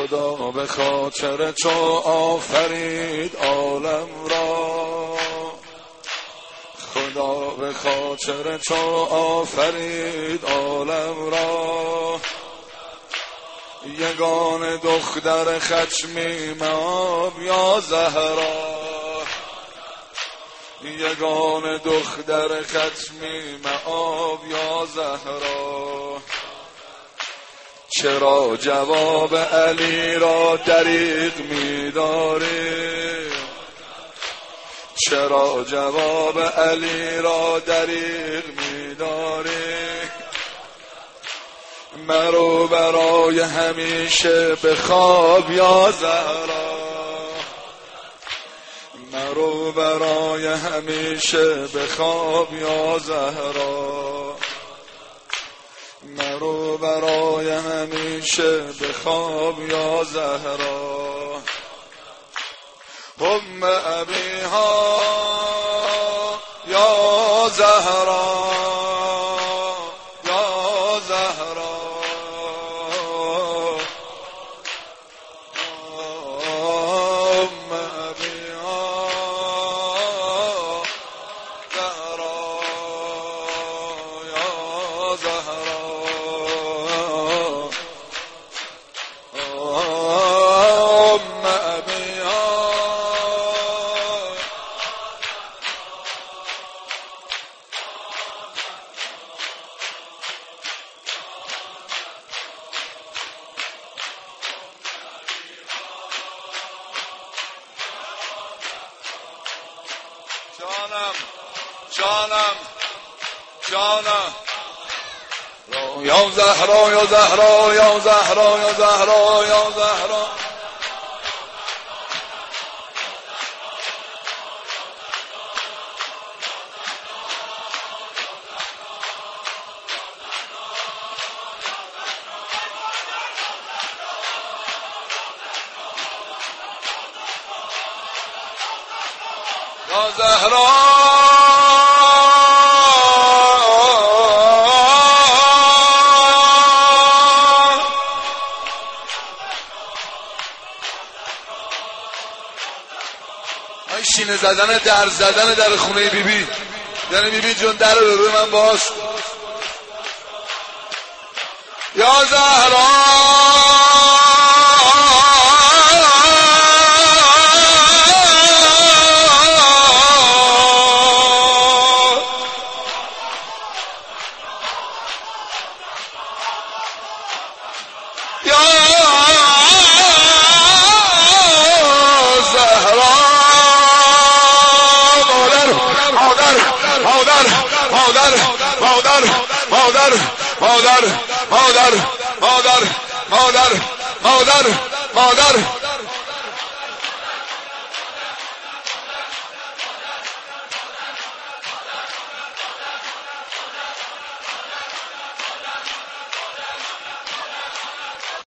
خدا به خاطر تو آفرید عالم را، خدا به خاطر تو آفرید عالم را. یگان دختر خچمی مآب یا زهرا، یگان دختر خچمی مآب یا زهرا. چرا جواب علی را دریغ می‌داری؟ چرا جواب علی را دریغ می‌داری؟ مرو برای همیشه به خواب یا زهرا، مرو برای همیشه به خواب یا زهرا، مرو برای همیشه به خواب یا زهرا. هم ابیها یا زهرا، یا زهرا. هم ابیها زهرا، یا زهرا. جانم جانم جانم یا زهرا یا زهرا یا زهرا یا زهرا یا زهرا. یا زهرا این شینه زدن در زدن در خونه بیبی، یعنی بیبی جون در رو روی من باز. یا زهرا مادر